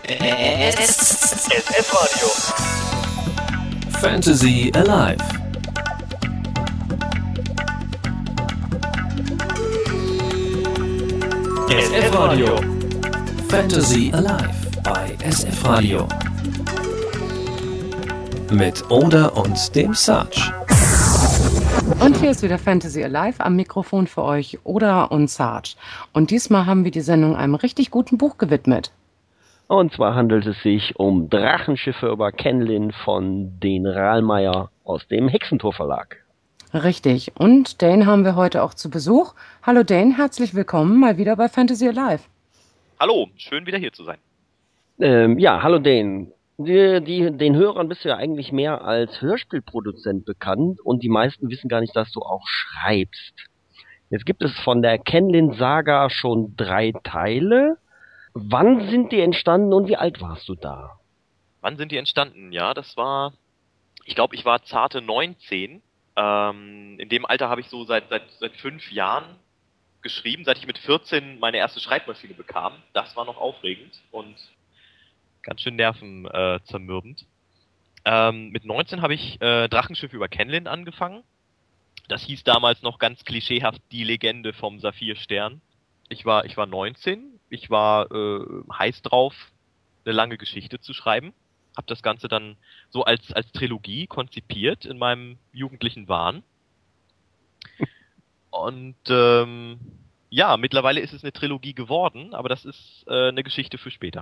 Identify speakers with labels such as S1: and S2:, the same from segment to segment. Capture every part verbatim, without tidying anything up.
S1: S F Radio.
S2: Fantasy Alive. S F Radio. Fantasy Alive bei S F Radio. Mit Oda und dem Sarge.
S3: Und hier ist wieder Fantasy Alive, am Mikrofon für euch Oda und Sarge. Und diesmal haben wir die Sendung einem richtig guten Buch gewidmet.
S4: Und zwar handelt es sich um Drachenschiffe über Kenlin von Dane Rahlmeier aus dem Hexentor Verlag.
S3: Richtig. Und Dane haben wir heute auch zu Besuch. Hallo Dane, herzlich willkommen mal wieder bei Fantasy Alive.
S5: Hallo, schön wieder hier zu sein.
S4: Ähm, ja, hallo Dane. Die, die, den Hörern bist du ja eigentlich mehr als Hörspielproduzent bekannt und die meisten wissen gar nicht, dass du auch schreibst. Jetzt gibt es von der Kenlin-Saga schon drei Teile. Wann sind die entstanden und wie alt warst du da?
S5: Wann sind die entstanden? Ja, das war, ich glaube, ich war zarte neunzehn. Ähm, in dem Alter habe ich so seit, seit, seit fünf Jahren geschrieben, seit ich mit vierzehn meine erste Schreibmaschine bekam. Das war noch aufregend und ganz schön nervenzermürbend. Ähm, mit neunzehn habe ich äh, Drachenschiffe über Kenlin angefangen. Das hieß damals noch ganz klischeehaft die Legende vom Saphirstern. Ich war, ich war neunzehn, ich war äh, heiß drauf, eine lange Geschichte zu schreiben. Hab das Ganze dann so als, als Trilogie konzipiert in meinem jugendlichen Wahn. Und ähm, ja, mittlerweile ist es eine Trilogie geworden, aber das ist äh, eine Geschichte für später.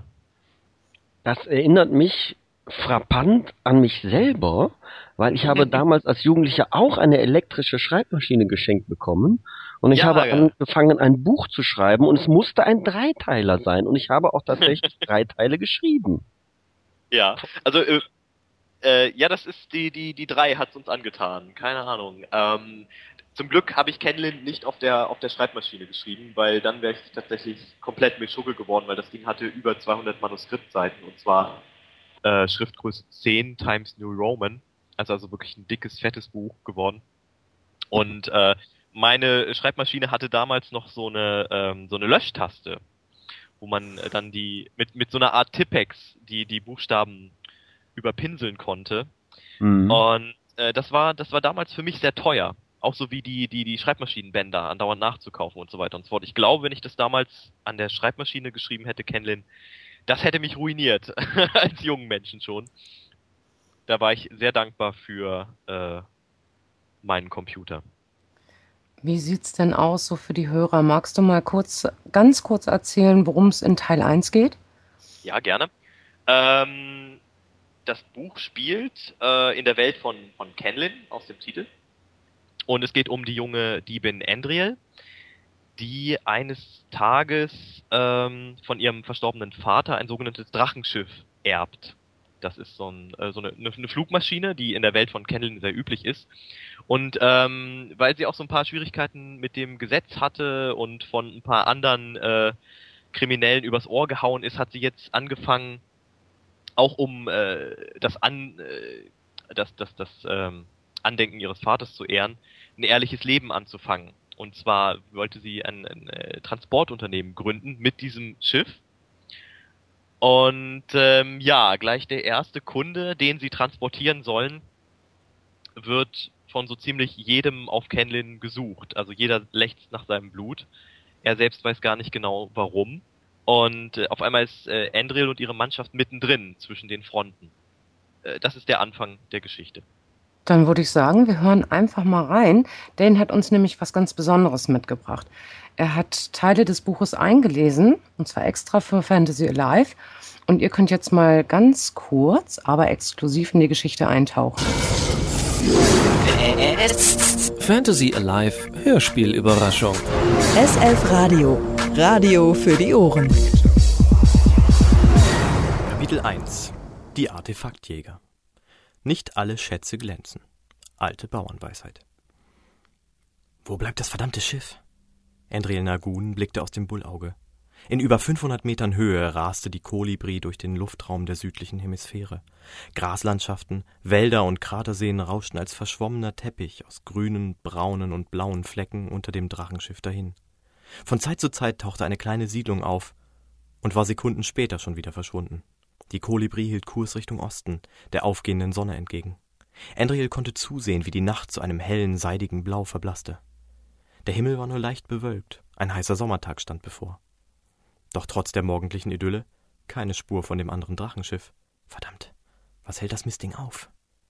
S4: Das erinnert mich frappant an mich selber, weil ich habe damals als Jugendlicher auch eine elektrische Schreibmaschine geschenkt bekommen und ich
S5: ja,
S4: habe
S5: ja.
S4: angefangen, ein Buch zu schreiben und es musste ein Dreiteiler sein und ich habe auch tatsächlich drei Teile geschrieben.
S5: Ja, also äh, äh, ja, das ist die die die drei hat's uns angetan, keine Ahnung. Ähm, zum Glück habe ich Kenlin nicht auf der auf der Schreibmaschine geschrieben, weil dann wäre ich tatsächlich komplett mit Schugge geworden, weil das Ding hatte über zweihundert Manuskriptseiten und zwar äh, Schriftgröße zehn times New Roman, also also wirklich ein dickes, fettes Buch geworden. Und äh, meine Schreibmaschine hatte damals noch so eine ähm, so eine Löschtaste, wo man äh, dann die mit mit so einer Art Tippex die die Buchstaben überpinseln konnte. Mhm. Und äh, das war das war damals für mich sehr teuer. Auch so wie die, die, die Schreibmaschinenbänder andauernd nachzukaufen und so weiter und so fort. Ich glaube, wenn ich das damals an der Schreibmaschine geschrieben hätte, Kenlin, das hätte mich ruiniert. Als jungen Menschen schon. Da war ich sehr dankbar für äh, meinen Computer.
S3: Wie sieht's denn aus so für die Hörer? Magst du mal kurz, ganz kurz erzählen, worum es in Teil eins geht?
S5: Ja, gerne. Ähm, das Buch spielt äh, in der Welt von, von Kenlin aus dem Titel. Und es geht um die junge Diebin Andriel, die eines Tages ähm, von ihrem verstorbenen Vater ein sogenanntes Drachenschiff erbt. Das ist so, ein, äh, so eine, eine Flugmaschine, die in der Welt von Kenlin sehr üblich ist. Und ähm, weil sie auch so ein paar Schwierigkeiten mit dem Gesetz hatte und von ein paar anderen äh, Kriminellen übers Ohr gehauen ist, hat sie jetzt angefangen, auch um äh, das an äh, das das das ähm, Andenken ihres Vaters zu ehren, ein ehrliches Leben anzufangen. Und zwar wollte sie ein, ein, ein Transportunternehmen gründen mit diesem Schiff. Und ähm, ja, gleich der erste Kunde, den sie transportieren sollen, wird von so ziemlich jedem auf Kenlin gesucht. Also jeder lechzt nach seinem Blut. Er selbst weiß gar nicht genau warum. Und äh, auf einmal ist äh, Andriel und ihre Mannschaft mittendrin zwischen den Fronten. Äh, das ist der Anfang der Geschichte.
S3: Dann würde ich sagen, wir hören einfach mal rein. Dane hat uns nämlich was ganz Besonderes mitgebracht. Er hat Teile des Buches eingelesen, und zwar extra für Fantasy Alive. Und ihr könnt jetzt mal ganz kurz, aber exklusiv in die Geschichte eintauchen.
S2: Fantasy Alive Hörspielüberraschung.
S6: S F Radio. Radio für die Ohren.
S7: Kapitel eins. Die Artefaktjäger. Nicht alle Schätze glänzen. Alte Bauernweisheit. Wo bleibt das verdammte Schiff? Andriel Nagun blickte aus dem Bullauge. In über fünfhundert Metern Höhe raste die Kolibri durch den Luftraum der südlichen Hemisphäre. Graslandschaften, Wälder und Kraterseen rauschten als verschwommener Teppich aus grünen, braunen und blauen Flecken unter dem Drachenschiff dahin. Von Zeit zu Zeit tauchte eine kleine Siedlung auf und war Sekunden später schon wieder verschwunden. Die Kolibri hielt Kurs Richtung Osten, der aufgehenden Sonne entgegen. Andriel konnte zusehen, wie die Nacht zu einem hellen, seidigen Blau verblasste. Der Himmel war nur leicht bewölkt, ein heißer Sommertag stand bevor. Doch trotz der morgendlichen Idylle keine Spur von dem anderen Drachenschiff. Verdammt, was hält das Mistding auf?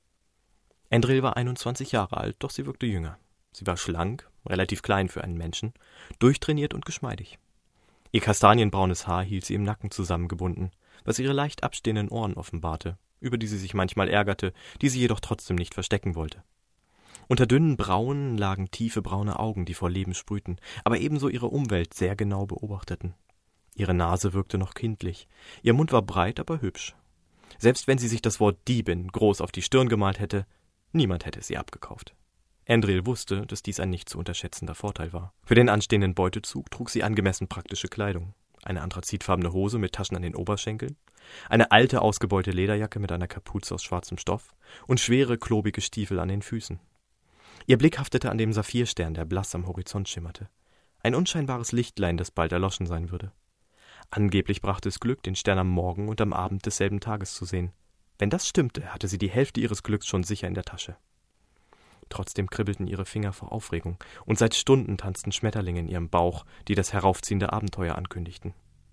S7: Andriel war einundzwanzig Jahre alt, doch sie wirkte jünger. Sie war schlank, relativ klein für einen Menschen, durchtrainiert und geschmeidig. Ihr kastanienbraunes Haar hielt sie im Nacken zusammengebunden, was ihre leicht abstehenden Ohren offenbarte, über die sie sich manchmal ärgerte, die sie jedoch trotzdem nicht verstecken wollte. Unter dünnen Brauen lagen tiefe braune Augen, die vor Leben sprühten, aber ebenso ihre Umwelt sehr genau beobachteten. Ihre Nase wirkte noch kindlich, ihr Mund war breit, aber hübsch. Selbst wenn sie sich das Wort Diebin groß auf die Stirn gemalt hätte, niemand hätte sie abgekauft. Andriel wusste, dass dies ein nicht zu unterschätzender Vorteil war. Für den anstehenden Beutezug trug sie angemessen praktische Kleidung. Eine anthrazitfarbene Hose mit Taschen an den Oberschenkeln, eine alte, ausgebeulte Lederjacke mit einer Kapuze aus schwarzem Stoff und schwere, klobige Stiefel an den Füßen. Ihr Blick haftete an dem Saphirstern, der blass am Horizont schimmerte. Ein unscheinbares Lichtlein, das bald erloschen sein würde. Angeblich brachte es Glück, den Stern am Morgen und am Abend desselben Tages zu sehen. Wenn das stimmte, hatte sie die Hälfte ihres Glücks schon sicher in der Tasche. Trotzdem kribbelten ihre Finger vor Aufregung, und seit Stunden tanzten Schmetterlinge in ihrem Bauch, die das heraufziehende Abenteuer ankündigten.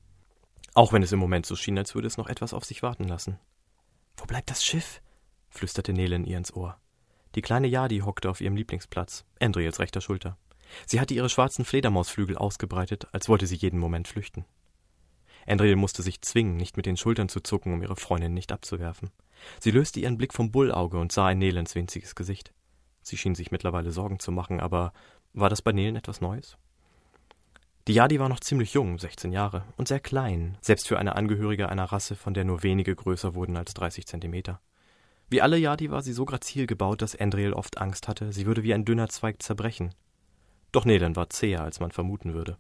S7: Auch wenn es im Moment so schien, als würde es noch etwas auf sich warten lassen. »Wo bleibt das Schiff?« flüsterte Nelen ihr ins Ohr. Die kleine Yadi hockte auf ihrem Lieblingsplatz, Andriels rechter Schulter. Sie hatte ihre schwarzen Fledermausflügel ausgebreitet, als wollte sie jeden Moment flüchten. Andriel musste sich zwingen, nicht mit den Schultern zu zucken, um ihre Freundin nicht abzuwerfen. Sie löste ihren Blick vom Bullauge und sah in Nelens winziges Gesicht. Sie schien sich mittlerweile Sorgen zu machen, aber war das bei Nelen etwas Neues? Die Yadi war noch ziemlich jung, sechzehn Jahre, und sehr klein, selbst für eine Angehörige einer Rasse, von der nur wenige größer wurden als dreißig Zentimeter. Wie alle Yadi war sie so grazil gebaut, dass Andriel oft Angst hatte, sie würde wie ein dünner Zweig zerbrechen. Doch Nelen war zäher, als man vermuten würde.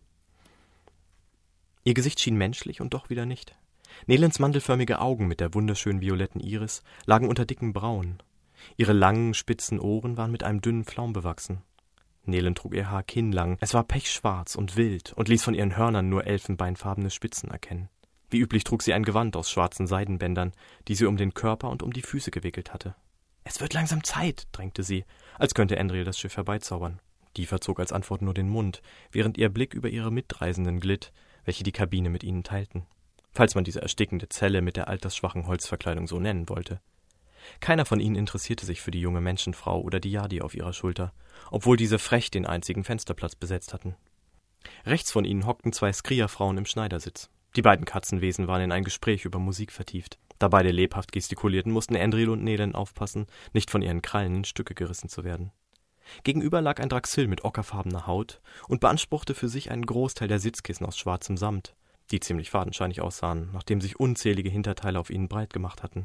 S7: Ihr Gesicht schien menschlich und doch wieder nicht. Nelens mandelförmige Augen mit der wunderschönen violetten Iris lagen unter dicken Brauen. Ihre langen, spitzen Ohren waren mit einem dünnen Flaum bewachsen. Nelen trug ihr Haar kinnlang, es war pechschwarz und wild und ließ von ihren Hörnern nur elfenbeinfarbene Spitzen erkennen. Wie üblich trug sie ein Gewand aus schwarzen Seidenbändern, die sie um den Körper und um die Füße gewickelt hatte. »Es wird langsam Zeit«, drängte sie, als könnte Andriel das Schiff herbeizaubern. Die verzog als Antwort nur den Mund, während ihr Blick über ihre Mitreisenden glitt, welche die Kabine mit ihnen teilten. Falls man diese erstickende Zelle mit der altersschwachen Holzverkleidung so nennen wollte. Keiner von ihnen interessierte sich für die junge Menschenfrau oder die Yadi auf ihrer Schulter, obwohl diese frech den einzigen Fensterplatz besetzt hatten. Rechts von ihnen hockten zwei Skrierfrauen im Schneidersitz. Die beiden Katzenwesen waren in ein Gespräch über Musik vertieft. Da beide lebhaft gestikulierten, mussten Andriel und Nelen aufpassen, nicht von ihren Krallen in Stücke gerissen zu werden. Gegenüber lag ein Draxil mit ockerfarbener Haut und beanspruchte für sich einen Großteil der Sitzkissen aus schwarzem Samt, die ziemlich fadenscheinig aussahen, nachdem sich unzählige Hinterteile auf ihnen breit gemacht hatten.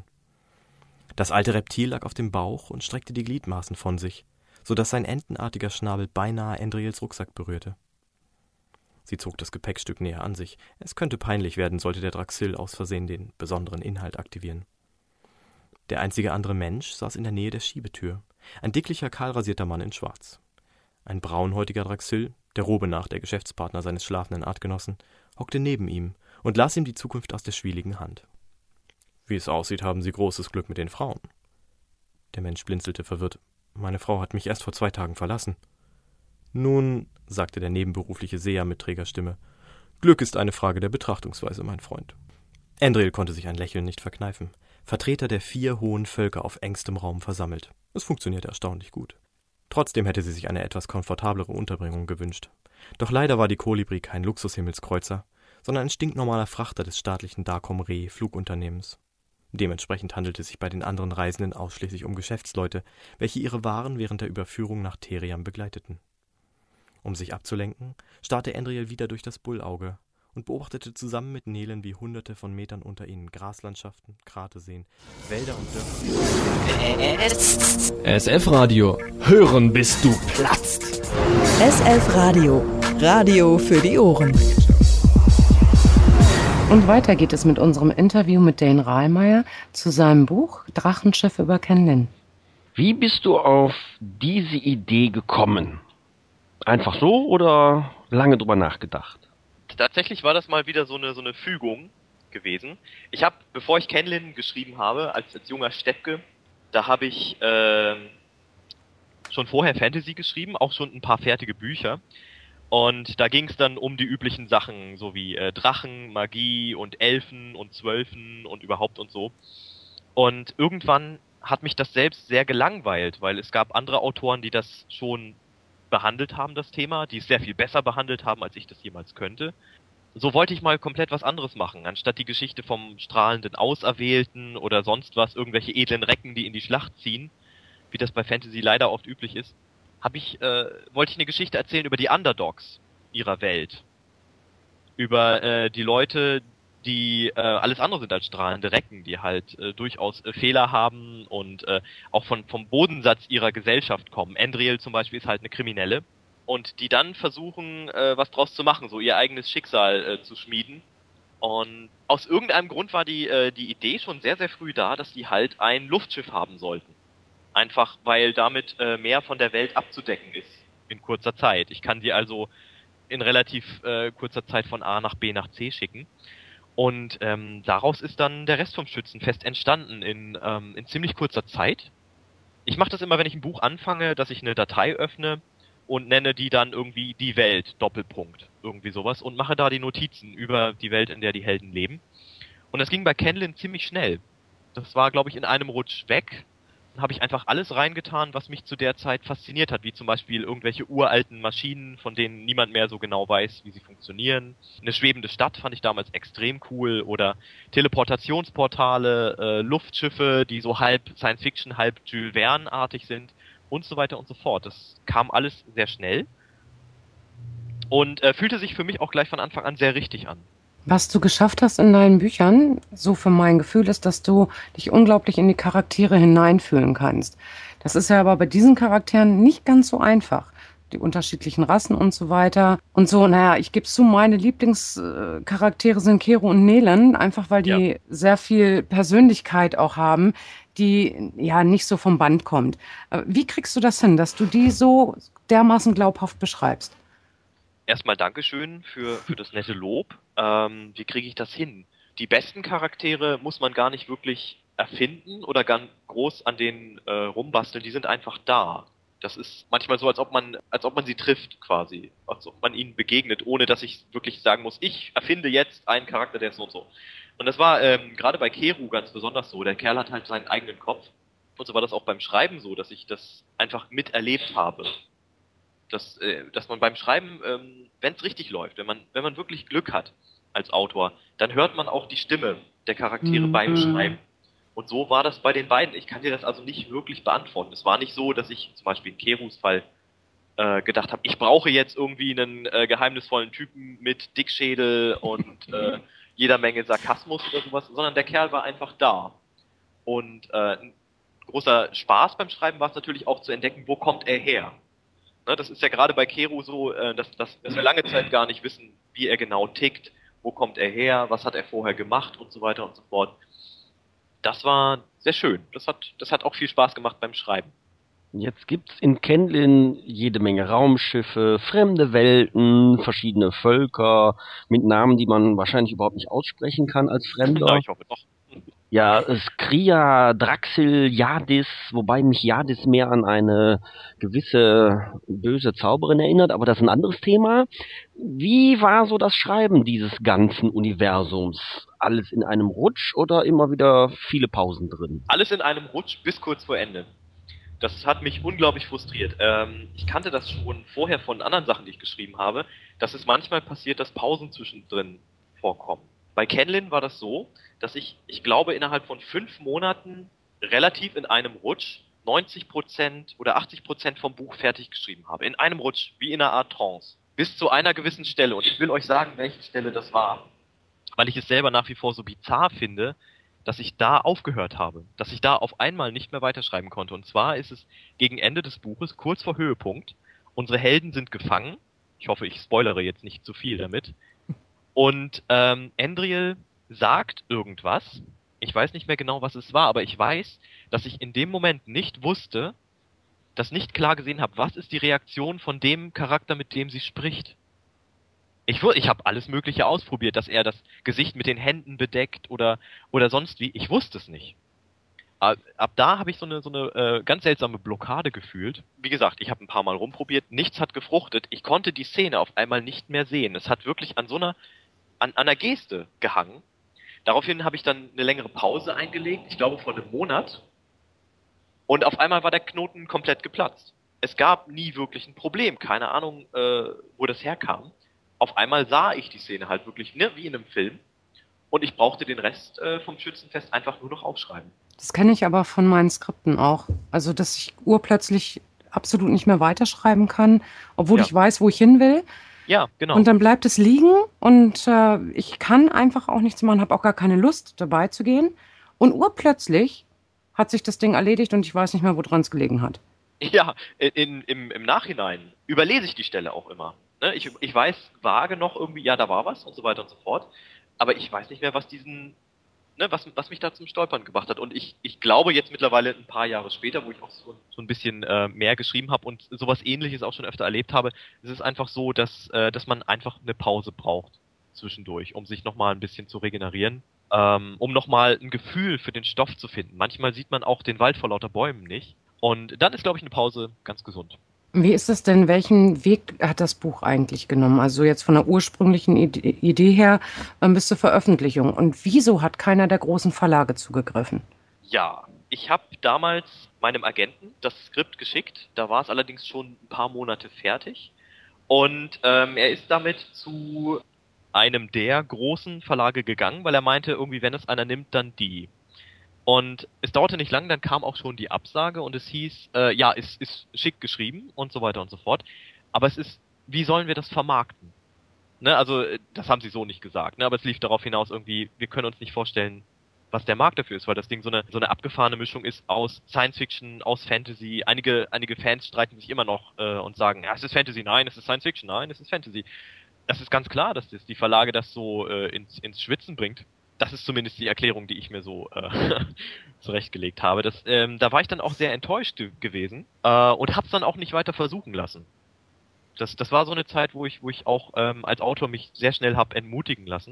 S7: Das alte Reptil lag auf dem Bauch und streckte die Gliedmaßen von sich, so dass sein entenartiger Schnabel beinahe Andriels Rucksack berührte. Sie zog das Gepäckstück näher an sich. Es könnte peinlich werden, sollte der Draxil aus Versehen den besonderen Inhalt aktivieren. Der einzige andere Mensch saß in der Nähe der Schiebetür, ein dicklicher, kahlrasierter Mann in Schwarz. Ein braunhäutiger Draxil, der Robe nach der Geschäftspartner seines schlafenden Artgenossen, hockte neben ihm und las ihm die Zukunft aus der schwieligen Hand. »Wie es aussieht, haben Sie großes Glück mit den Frauen.« Der Mensch blinzelte verwirrt. »Meine Frau hat mich erst vor zwei Tagen verlassen.« »Nun«, sagte der nebenberufliche Seher mit träger Stimme, »Glück ist eine Frage der Betrachtungsweise, mein Freund.« Andriel konnte sich ein Lächeln nicht verkneifen. Vertreter der vier hohen Völker auf engstem Raum versammelt. Es funktionierte erstaunlich gut. Trotzdem hätte sie sich eine etwas komfortablere Unterbringung gewünscht. Doch leider war die Kolibri kein Luxushimmelskreuz, sondern ein stinknormaler Frachter des staatlichen Dacom-Re Flugunternehmens. Dementsprechend handelte es sich bei den anderen Reisenden ausschließlich um Geschäftsleute, welche ihre Waren während der Überführung nach Theriam begleiteten. Um sich abzulenken, starrte Andriel wieder durch das Bullauge und beobachtete zusammen mit Nelen, wie hunderte von Metern unter ihnen Graslandschaften, Kraterseen, Wälder und Dörfer.
S2: S F Radio. Hören, bis du platzt.
S6: S F Radio. Radio für die Ohren.
S3: Und weiter geht es mit unserem Interview mit Dane Reimeier zu seinem Buch Drachenschiff über Kenlin.
S4: Wie bist du auf diese Idee gekommen? Einfach so oder lange drüber nachgedacht?
S5: Tatsächlich war das mal wieder so eine, so eine Fügung. gewesen. Ich habe, bevor ich Kenlin geschrieben habe, als, als junger Steppke, da habe ich äh, schon vorher Fantasy geschrieben, auch schon ein paar fertige Bücher. Und da ging es dann um die üblichen Sachen, so wie äh, Drachen, Magie und Elfen und Zwölfen und überhaupt und so. Und irgendwann hat mich das selbst sehr gelangweilt, weil es gab andere Autoren, die das schon behandelt haben, das Thema, die es sehr viel besser behandelt haben, als ich das jemals könnte. So wollte ich mal komplett was anderes machen, anstatt die Geschichte vom strahlenden Auserwählten oder sonst was, irgendwelche edlen Recken, die in die Schlacht ziehen, wie das bei Fantasy leider oft üblich ist. Hab ich, äh, wollte ich eine Geschichte erzählen über die Underdogs ihrer Welt. Über äh, die Leute, die äh, alles andere sind als strahlende Recken, die halt äh, durchaus äh, Fehler haben und äh, auch von, vom Bodensatz ihrer Gesellschaft kommen. Endriel zum Beispiel ist halt eine Kriminelle und die dann versuchen, äh, was draus zu machen, so ihr eigenes Schicksal äh, zu schmieden. Und aus irgendeinem Grund war die, äh, die Idee schon sehr, sehr früh da, dass die halt ein Luftschiff haben sollten. Einfach, weil damit äh, mehr von der Welt abzudecken ist in kurzer Zeit. Ich kann sie also in relativ äh, kurzer Zeit von A nach B nach C schicken. Und ähm, daraus ist dann der Rest vom Schützenfest entstanden in, ähm, in ziemlich kurzer Zeit. Ich mache das immer, wenn ich ein Buch anfange, dass ich eine Datei öffne und nenne die dann irgendwie die Welt, Doppelpunkt, irgendwie sowas, und mache da die Notizen über die Welt, in der die Helden leben. Und das ging bei Kenlin ziemlich schnell. Das war, glaube ich, in einem Rutsch weg. Habe ich einfach alles reingetan, was mich zu der Zeit fasziniert hat, wie zum Beispiel irgendwelche uralten Maschinen, von denen niemand mehr so genau weiß, wie sie funktionieren. Eine schwebende Stadt fand ich damals extrem cool oder Teleportationsportale, äh, Luftschiffe, die so halb Science-Fiction, halb Jules Verne-artig sind und so weiter und so fort. Das kam alles sehr schnell und äh, fühlte sich für mich auch gleich von Anfang an sehr richtig an.
S3: Was du geschafft hast in deinen Büchern, so für mein Gefühl, ist, dass du dich unglaublich in die Charaktere hineinfühlen kannst. Das ist ja aber bei diesen Charakteren nicht ganz so einfach. Die unterschiedlichen Rassen und so weiter. Und so, naja, ich gebe zu, meine Lieblingscharaktere sind Kero und Nelen, einfach weil die ja. sehr viel Persönlichkeit auch haben, die ja nicht so vom Band kommt. Wie kriegst du das hin, dass du die so dermaßen glaubhaft beschreibst?
S5: Erstmal Dankeschön für, für das nette Lob. Ähm, wie kriege ich das hin? Die besten Charaktere muss man gar nicht wirklich erfinden oder ganz groß an denen äh, rumbasteln. Die sind einfach da. Das ist manchmal so, als ob man, als ob man sie trifft quasi. Als ob man ihnen begegnet, ohne dass ich wirklich sagen muss, ich erfinde jetzt einen Charakter, der ist so und so. Und das war ähm, gerade bei Kero ganz besonders so. Der Kerl hat halt seinen eigenen Kopf. Und so war das auch beim Schreiben so, dass ich das einfach miterlebt habe. Dass, äh, dass man beim Schreiben, ähm, wenn es richtig läuft, wenn man, wenn man wirklich Glück hat als Autor, dann hört man auch die Stimme der Charaktere mhm. beim Schreiben. Und so war das bei den beiden. Ich kann dir das also nicht wirklich beantworten. Es war nicht so, dass ich zum Beispiel in Kerus Fall äh, gedacht habe, ich brauche jetzt irgendwie einen äh, geheimnisvollen Typen mit Dickschädel und äh, jeder Menge Sarkasmus oder sowas, sondern der Kerl war einfach da. Und äh, ein großer Spaß beim Schreiben war es natürlich auch zu entdecken, wo kommt er her. Das ist ja gerade bei Kero so, dass, dass, dass wir lange Zeit gar nicht wissen, wie er genau tickt, wo kommt er her, was hat er vorher gemacht und so weiter und so fort. Das war sehr schön. Das hat, das hat auch viel Spaß gemacht beim Schreiben.
S4: Jetzt gibt's in Kenlin jede Menge Raumschiffe, fremde Welten, verschiedene Völker mit Namen, die man wahrscheinlich überhaupt nicht aussprechen kann als Fremder.
S5: Ja, ich hoffe doch.
S4: Ja, Skria, Draxil, Jadis, wobei mich Jadis mehr an eine gewisse böse Zauberin erinnert, aber das ist ein anderes Thema. Wie war so das Schreiben dieses ganzen Universums? Alles in einem Rutsch oder immer wieder viele Pausen drin?
S5: Alles in einem Rutsch bis kurz vor Ende. Das hat mich unglaublich frustriert. Ähm, ich kannte das schon vorher von anderen Sachen, die ich geschrieben habe, dass es manchmal passiert, dass Pausen zwischendrin vorkommen. Bei Kenlin war das so, dass ich, ich glaube, innerhalb von fünf Monaten relativ in einem Rutsch neunzig Prozent oder achtzig Prozent vom Buch fertig geschrieben habe. In einem Rutsch, wie in einer Art Trance. Bis zu einer gewissen Stelle. Und ich will euch sagen, welche Stelle das war. Weil ich es selber nach wie vor so bizarr finde, dass ich da aufgehört habe. Dass ich da auf einmal nicht mehr weiterschreiben konnte. Und zwar ist es gegen Ende des Buches, kurz vor Höhepunkt. Unsere Helden sind gefangen. Ich hoffe, ich spoilere jetzt nicht zu viel damit. Und ähm, Endriel sagt irgendwas. Ich weiß nicht mehr genau, was es war, aber ich weiß, dass ich in dem Moment nicht wusste, das nicht klar gesehen habe, was ist die Reaktion von dem Charakter, mit dem sie spricht. Ich, wu- ich habe alles Mögliche ausprobiert, dass er das Gesicht mit den Händen bedeckt oder, oder sonst wie. Ich wusste es nicht. Ab, ab da habe ich so eine, so eine äh, ganz seltsame Blockade gefühlt. Wie gesagt, ich habe ein paar Mal rumprobiert, nichts hat gefruchtet. Ich konnte die Szene auf einmal nicht mehr sehen. Es hat wirklich an so einer, an, an einer Geste gehangen. Daraufhin habe ich dann eine längere Pause eingelegt, ich glaube vor einem Monat. Und auf einmal war der Knoten komplett geplatzt. Es gab nie wirklich ein Problem, keine Ahnung, äh, wo das herkam. Auf einmal sah ich die Szene halt wirklich, ne, wie in einem Film. Und ich brauchte den Rest äh, vom Schützenfest einfach nur noch aufschreiben.
S3: Das kenne ich aber von meinen Skripten auch. Also, dass ich urplötzlich absolut nicht mehr weiterschreiben kann, obwohl
S5: Ja.
S3: ich weiß, wo ich hin will.
S5: Ja, genau.
S3: Und dann bleibt es liegen und äh, ich kann einfach auch nichts machen, habe auch gar keine Lust, dabei zu gehen. Und urplötzlich hat sich das Ding erledigt und ich weiß nicht mehr, woran es gelegen hat.
S5: Ja, in, im, im Nachhinein überlese ich die Stelle auch immer. Ne? Ich, ich weiß vage noch irgendwie, ja, da war was und so weiter und so fort. Aber ich weiß nicht mehr, was diesen, ne, was, was mich da zum Stolpern gebracht hat. Und ich, ich glaube jetzt mittlerweile ein paar Jahre später, wo ich auch so, so ein bisschen äh, mehr geschrieben habe und sowas Ähnliches auch schon öfter erlebt habe, ist es einfach so, dass, äh, dass man einfach eine Pause braucht zwischendurch, um sich nochmal ein bisschen zu regenerieren. Ähm, um nochmal ein Gefühl für den Stoff zu finden. Manchmal sieht man auch den Wald vor lauter Bäumen nicht. Und dann ist, glaube ich, eine Pause ganz gesund.
S3: Wie ist es denn, welchen Weg hat das Buch eigentlich genommen? Also jetzt von der ursprünglichen Ide- Idee her ähm, bis zur Veröffentlichung. Und wieso hat keiner der großen Verlage zugegriffen?
S5: Ja, ich habe damals meinem Agenten das Skript geschickt. Da war es allerdings schon ein paar Monate fertig. Und ähm, er ist damit zu einem der großen Verlage gegangen, weil er meinte, irgendwie, wenn es einer nimmt, dann die. Und es dauerte nicht lang, dann kam auch schon die Absage und es hieß, äh, ja, es ist schick geschrieben und so weiter und so fort. Aber es ist, wie sollen wir das vermarkten? Ne, also, das haben sie so nicht gesagt, ne, aber es lief darauf hinaus irgendwie, wir können uns nicht vorstellen, was der Markt dafür ist, weil das Ding so eine, so eine abgefahrene Mischung ist aus Science Fiction, aus Fantasy. Einige, einige Fans streiten sich immer noch äh, und sagen, ja, es ist Fantasy, nein, es ist Science Fiction, nein, es ist Fantasy. Das ist ganz klar, dass das die Verlage das so äh, ins, ins Schwitzen bringt. Das ist zumindest die Erklärung, die ich mir so äh, zurechtgelegt habe. Das, ähm, da war ich dann auch sehr enttäuscht gewesen äh, und hab's dann auch nicht weiter versuchen lassen. Das, das war so eine Zeit, wo ich, wo ich auch ähm, als Autor mich sehr schnell hab entmutigen lassen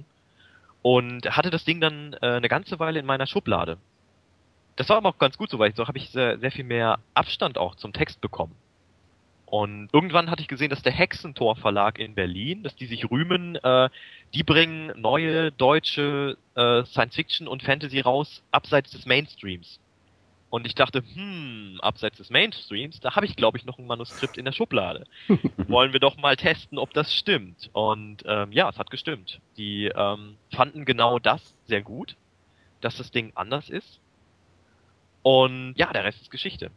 S5: und hatte das Ding dann äh, eine ganze Weile in meiner Schublade. Das war aber auch ganz gut so, weil so habe ich sehr, sehr viel mehr Abstand auch zum Text bekommen. Und irgendwann hatte ich gesehen, dass der Hexentor Verlag in Berlin, dass die sich rühmen, äh, die bringen neue deutsche äh, Science-Fiction und Fantasy raus, abseits des Mainstreams. Und ich dachte, hm, abseits des Mainstreams, da habe ich, glaube ich, noch ein Manuskript in der Schublade. Wollen wir doch mal testen, ob das stimmt. Und ähm, ja, es hat gestimmt. Die ähm, fanden genau das sehr gut, dass das Ding anders ist. Und ja, der Rest ist Geschichte.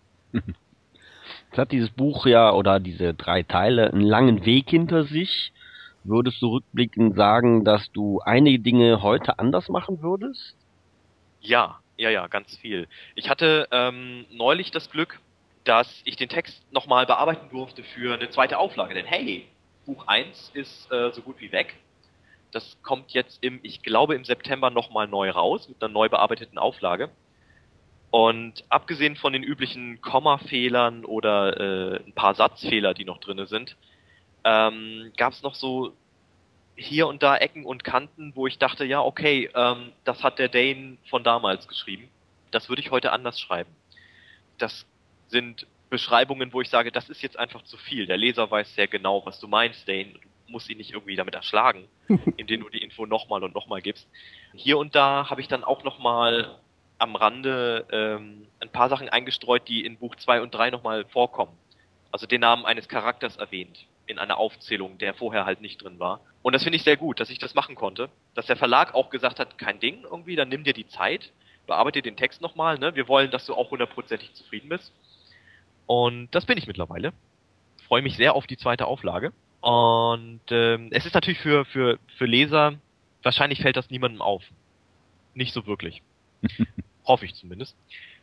S4: Jetzt hat dieses Buch ja, oder diese drei Teile, einen langen Weg hinter sich. Würdest du rückblickend sagen, dass du einige Dinge heute anders machen würdest?
S5: Ja, ja, ja, ganz viel. Ich hatte ähm, neulich das Glück, dass ich den Text nochmal bearbeiten durfte für eine zweite Auflage. Denn hey, Buch eins ist äh, so gut wie weg. Das kommt jetzt im, ich glaube im September nochmal neu raus, mit einer neu bearbeiteten Auflage. Und abgesehen von den üblichen Kommafehlern oder äh, ein paar Satzfehler, die noch drinne sind, ähm, gab es noch so hier und da Ecken und Kanten, wo ich dachte, ja, okay, ähm, das hat der Dane von damals geschrieben. Das würde ich heute anders schreiben. Das sind Beschreibungen, wo ich sage, das ist jetzt einfach zu viel. Der Leser weiß sehr genau, was du meinst, Dane. Du musst ihn nicht irgendwie damit erschlagen, indem du die Info nochmal und nochmal gibst. Hier und da habe ich dann auch nochmal am Rande ähm, ein paar Sachen eingestreut, die in Buch zwei und drei nochmal vorkommen. Also den Namen eines Charakters erwähnt in einer Aufzählung, der vorher halt nicht drin war. Und das finde ich sehr gut, dass ich das machen konnte. Dass der Verlag auch gesagt hat, kein Ding irgendwie, dann nimm dir die Zeit, bearbeite den Text nochmal, ne? Wir wollen, dass du auch hundertprozentig zufrieden bist. Und das bin ich mittlerweile. Freue mich sehr auf die zweite Auflage. Und ähm, es ist natürlich für, für, für Leser, wahrscheinlich fällt das niemandem auf. Nicht so wirklich. Hoffe ich zumindest.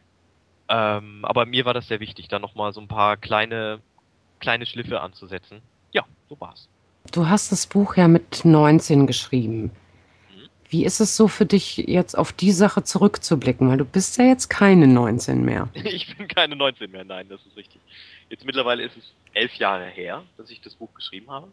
S5: Ähm, aber mir war das sehr wichtig, da nochmal so ein paar kleine, kleine Schliffe anzusetzen. Ja, so war's.
S3: Du hast das Buch ja mit neunzehn geschrieben. Wie ist es so für dich, jetzt auf die Sache zurückzublicken? Weil du bist ja jetzt keine neunzehn mehr.
S5: Ich bin keine neunzehn mehr, nein, das ist richtig. Jetzt mittlerweile ist es elf Jahre her, dass ich das Buch geschrieben habe.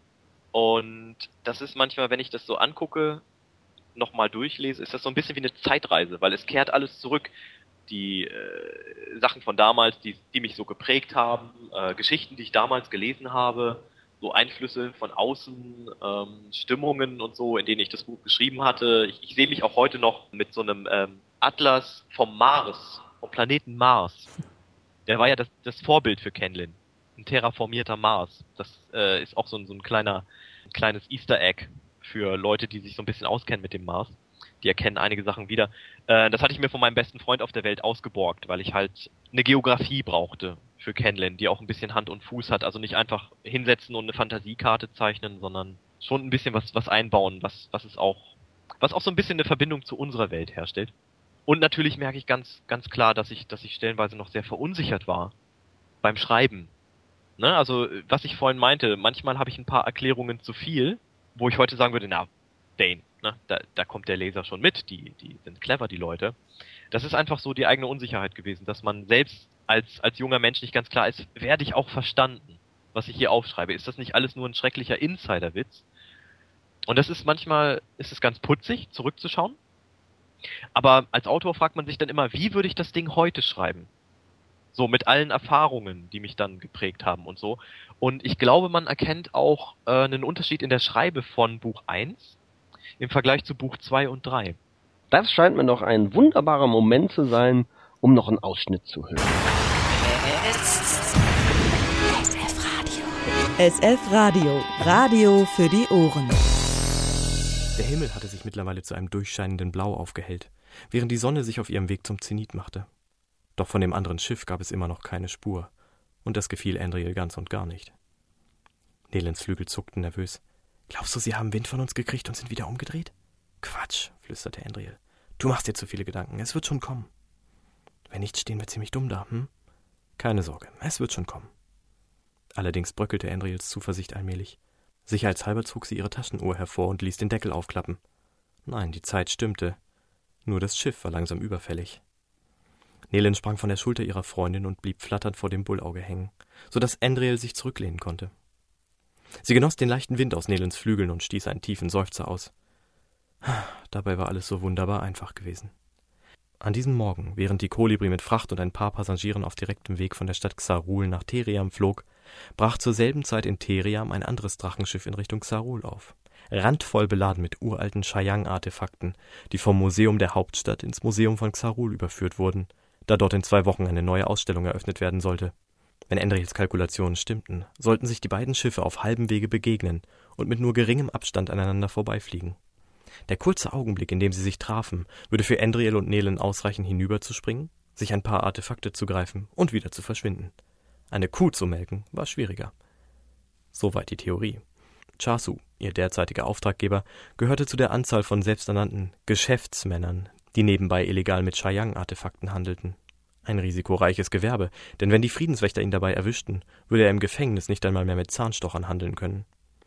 S5: Und das ist manchmal, wenn ich das so angucke, nochmal durchlese, ist das so ein bisschen wie eine Zeitreise, weil es kehrt alles zurück. Die äh, Sachen von damals, die, die mich so geprägt haben, äh, Geschichten, die ich damals gelesen habe, so Einflüsse von außen, ähm, Stimmungen und so, in denen ich das Buch geschrieben hatte. Ich, ich sehe mich auch heute noch mit so einem ähm, Atlas vom Mars, vom Planeten Mars. Der war ja das, das Vorbild für Ken Lin. Ein terraformierter Mars. Das äh, ist auch so ein, so ein kleiner, ein kleines Easter Egg für Leute, die sich so ein bisschen auskennen mit dem Mars. Die erkennen einige Sachen wieder. Äh, das hatte ich mir von meinem besten Freund auf der Welt ausgeborgt, weil ich halt eine Geografie brauchte für Ken Lin, die auch ein bisschen Hand und Fuß hat. Also nicht einfach hinsetzen und eine Fantasiekarte zeichnen, sondern schon ein bisschen was, was einbauen, was, was es auch, was auch so ein bisschen eine Verbindung zu unserer Welt herstellt. Und natürlich merke ich ganz, ganz klar, dass ich, dass ich stellenweise noch sehr verunsichert war beim Schreiben. Ne? Also, was ich vorhin meinte, manchmal habe ich ein paar Erklärungen zu viel, wo ich heute sagen würde, na, Dane, ne? da, da kommt der Leser schon mit, die, die sind clever, die Leute. Das ist einfach so die eigene Unsicherheit gewesen, dass man selbst als, als junger Mensch nicht ganz klar ist, werde ich auch verstanden, was ich hier aufschreibe? Ist das nicht alles nur ein schrecklicher Insiderwitz? Und das ist manchmal, ist es ganz putzig, zurückzuschauen. Aber als Autor fragt man sich dann immer, wie würde ich das Ding heute schreiben? So, mit allen Erfahrungen, die mich dann geprägt haben und so. Und ich glaube, man erkennt auch äh, einen Unterschied in der Schreibe von Buch eins im Vergleich zu Buch zwei und drei.
S4: Das scheint mir doch ein wunderbarer Moment zu sein, um noch einen Ausschnitt zu hören.
S6: S F Radio. Radio für die Ohren.
S7: Der Himmel hatte sich mittlerweile zu einem durchscheinenden Blau aufgehellt, während die Sonne sich auf ihrem Weg zum Zenit machte. Doch von dem anderen Schiff gab es immer noch keine Spur, und das gefiel Andriel ganz und gar nicht. Nelens Flügel zuckten nervös. »Glaubst du, sie haben Wind von uns gekriegt und sind wieder umgedreht?« »Quatsch«, flüsterte Andriel. »Du machst dir zu viele Gedanken, es wird schon kommen.« »Wenn nicht, stehen wir ziemlich dumm da, hm?« »Keine Sorge, es wird schon kommen.« Allerdings bröckelte Andriels Zuversicht allmählich. Sicherheitshalber zog sie ihre Taschenuhr hervor und ließ den Deckel aufklappen. Nein, die Zeit stimmte. Nur das Schiff war langsam überfällig. Nelen sprang von der Schulter ihrer Freundin und blieb flatternd vor dem Bullauge hängen, so dass Andriel sich zurücklehnen konnte. Sie genoss den leichten Wind aus Nelens Flügeln und stieß einen tiefen Seufzer aus. Dabei war alles so wunderbar einfach gewesen. An diesem Morgen, während die Kolibri mit Fracht und ein paar Passagieren auf direktem Weg von der Stadt Xarul nach Theriam flog, brach zur selben Zeit in Theriam ein anderes Drachenschiff in Richtung Xarul auf, randvoll beladen mit uralten Chayang-Artefakten, die vom Museum der Hauptstadt ins Museum von Xarul überführt wurden, da dort in zwei Wochen eine neue Ausstellung eröffnet werden sollte. Wenn Andriels Kalkulationen stimmten, sollten sich die beiden Schiffe auf halbem Wege begegnen und mit nur geringem Abstand aneinander vorbeifliegen. Der kurze Augenblick, in dem sie sich trafen, würde für Andriel und Nelen ausreichen, hinüberzuspringen, sich ein paar Artefakte zu greifen und wieder zu verschwinden. Eine Kuh zu melken war schwieriger. Soweit die Theorie. Chasu, ihr derzeitiger Auftraggeber, gehörte zu der Anzahl von selbsternannten Geschäftsmännern, die nebenbei illegal mit Chayang-Artefakten handelten. Ein risikoreiches Gewerbe, denn wenn die Friedenswächter ihn dabei erwischten, würde er im Gefängnis nicht einmal mehr mit Zahnstochern handeln können.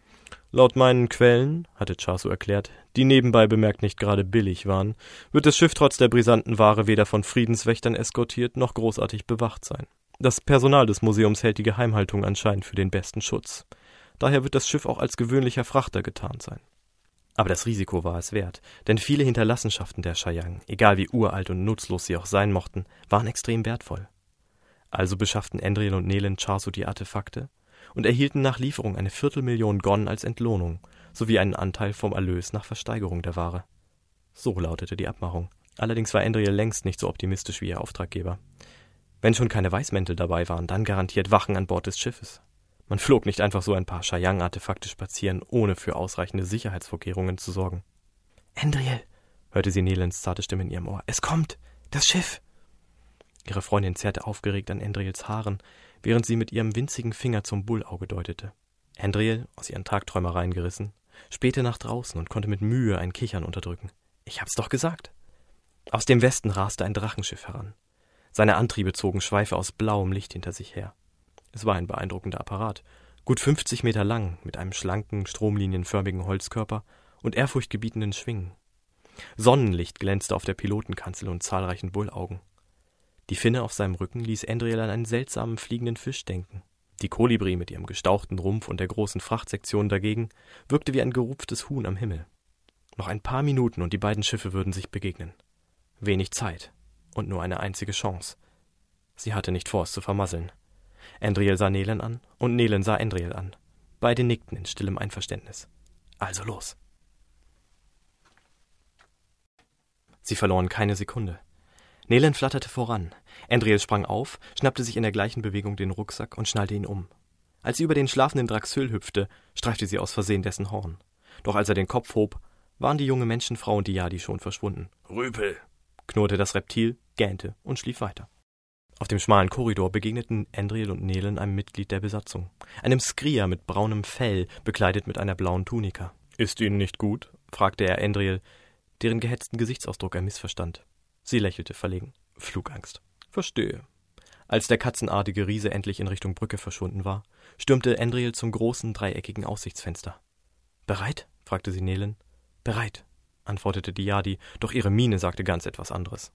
S7: Laut meinen Quellen, hatte Chasu erklärt, die nebenbei bemerkt nicht gerade billig waren, wird das Schiff trotz der brisanten Ware weder von Friedenswächtern eskortiert noch großartig bewacht sein. Das Personal des Museums hält die Geheimhaltung anscheinend für den besten Schutz. Daher wird das Schiff auch als gewöhnlicher Frachter getarnt sein. Aber das Risiko war es wert, denn viele Hinterlassenschaften der Chayang, egal wie uralt und nutzlos sie auch sein mochten, waren extrem wertvoll. Also beschafften Andriel und Nelen Chasu die Artefakte und erhielten nach Lieferung eine Viertelmillion Gon als Entlohnung, sowie einen Anteil vom Erlös nach Versteigerung der Ware. So lautete die Abmachung. Allerdings war Andriel längst nicht so optimistisch wie ihr Auftraggeber. Wenn schon keine Weißmäntel dabei waren, dann garantiert Wachen an Bord des Schiffes. Man flog nicht einfach so ein paar Chayang-Artefakte spazieren, ohne für ausreichende Sicherheitsvorkehrungen zu sorgen. »Andriel«, hörte sie Nelens zarte Stimme in ihrem Ohr, »es kommt! Das Schiff!« Ihre Freundin zerrte aufgeregt an Andriels Haaren, während sie mit ihrem winzigen Finger zum Bullauge deutete. Andriel, aus ihren Tagträumereien gerissen, spähte nach draußen und konnte mit Mühe ein Kichern unterdrücken. »Ich hab's doch gesagt!« Aus dem Westen raste ein Drachenschiff heran. Seine Antriebe zogen Schweife aus blauem Licht hinter sich her. Es war ein beeindruckender Apparat, gut fünfzig Meter lang, mit einem schlanken, stromlinienförmigen Holzkörper und ehrfurchtgebietenden Schwingen. Sonnenlicht glänzte auf der Pilotenkanzel und zahlreichen Bullaugen. Die Finne auf seinem Rücken ließ Andriel an einen seltsamen fliegenden Fisch denken. Die Kolibri mit ihrem gestauchten Rumpf und der großen Frachtsektion dagegen wirkte wie ein gerupftes Huhn am Himmel. Noch ein paar Minuten und die beiden Schiffe würden sich begegnen. Wenig Zeit und nur eine einzige Chance. Sie hatte nicht vor, es zu vermasseln. Andriel sah Nelen an und Nelen sah Andriel an. Beide nickten in stillem Einverständnis. Also los. Sie verloren keine Sekunde. Nelen flatterte voran. Andriel sprang auf, schnappte sich in der gleichen Bewegung den Rucksack und schnallte ihn um. Als sie über den schlafenden Draxyl hüpfte, streifte sie aus Versehen dessen Horn. Doch als er den Kopf hob, waren die junge Menschenfrau und die Yadi schon verschwunden. »Rüpel«, knurrte das Reptil, gähnte und schlief weiter. Auf dem schmalen Korridor begegneten Andriel und Nelen einem Mitglied der Besatzung, einem Skrier mit braunem Fell, bekleidet mit einer blauen Tunika. »Ist Ihnen nicht gut?« fragte er Andriel, deren gehetzten Gesichtsausdruck er missverstand. Sie lächelte verlegen. »Flugangst.« »Verstehe.« Als der katzenartige Riese endlich in Richtung Brücke verschwunden war, stürmte Andriel zum großen, dreieckigen Aussichtsfenster. »Bereit?« fragte sie Nelen. »Bereit«, antwortete die Yadi, doch ihre Miene sagte ganz etwas anderes.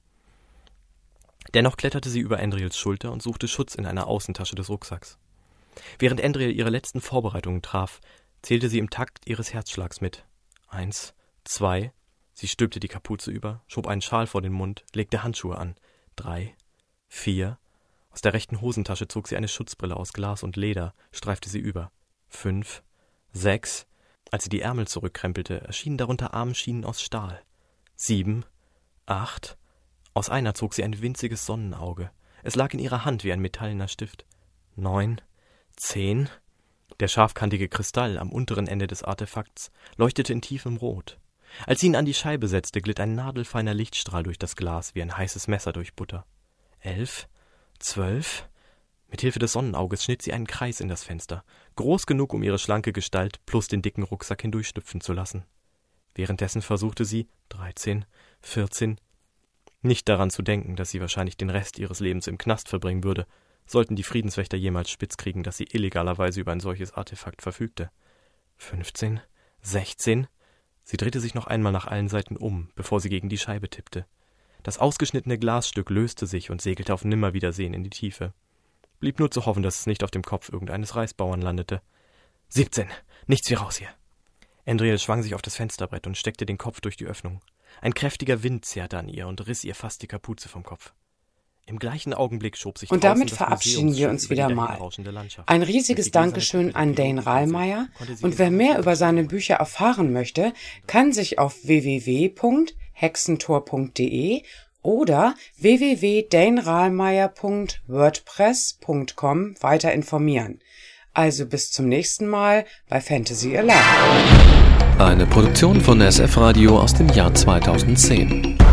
S7: Dennoch kletterte sie über Andriels Schulter und suchte Schutz in einer Außentasche des Rucksacks. Während Andriel ihre letzten Vorbereitungen traf, zählte sie im Takt ihres Herzschlags mit. Eins, zwei, sie stülpte die Kapuze über, schob einen Schal vor den Mund, legte Handschuhe an. Drei, vier, aus der rechten Hosentasche zog sie eine Schutzbrille aus Glas und Leder, streifte sie über. Fünf, sechs, als sie die Ärmel zurückkrempelte, erschienen darunter Armschienen aus Stahl. Sieben, acht, aus einer zog sie ein winziges Sonnenauge. Es lag in ihrer Hand wie ein metallener Stift. Neun, zehn, der scharfkantige Kristall am unteren Ende des Artefakts leuchtete in tiefem Rot. Als sie ihn an die Scheibe setzte, glitt ein nadelfeiner Lichtstrahl durch das Glas wie ein heißes Messer durch Butter. Elf, zwölf, mit Hilfe des Sonnenauges schnitt sie einen Kreis in das Fenster, groß genug, um ihre schlanke Gestalt plus den dicken Rucksack hindurchstüpfen zu lassen. Währenddessen versuchte sie, dreizehn, vierzehn, nicht daran zu denken, dass sie wahrscheinlich den Rest ihres Lebens im Knast verbringen würde, sollten die Friedenswächter jemals spitz kriegen, dass sie illegalerweise über ein solches Artefakt verfügte. fünfzehn, sechzehn, sie drehte sich noch einmal nach allen Seiten um, bevor sie gegen die Scheibe tippte. Das ausgeschnittene Glasstück löste sich und segelte auf Nimmerwiedersehen in die Tiefe. Blieb nur zu hoffen, dass es nicht auf dem Kopf irgendeines Reisbauern landete. Siebzehn, nichts wie raus hier. Andriel schwang sich auf das Fensterbrett und steckte den Kopf durch die Öffnung. Ein kräftiger Wind zerrte an ihr und riss ihr fast die Kapuze vom Kopf. Im gleichen Augenblick schob sich
S3: Und damit verabschieden wir uns wieder mal. Ein riesiges Dankeschön an Dane Rallmeier. Und wer mehr über seine Bücher erfahren möchte, kann sich auf w w w punkt hexentor punkt d e oder w w w punkt dane rallmeier punkt wordpress punkt com weiter informieren. Also bis zum nächsten Mal bei Fantasy Alive.
S2: Eine Produktion von S F Radio aus dem Jahr zweitausendzehn.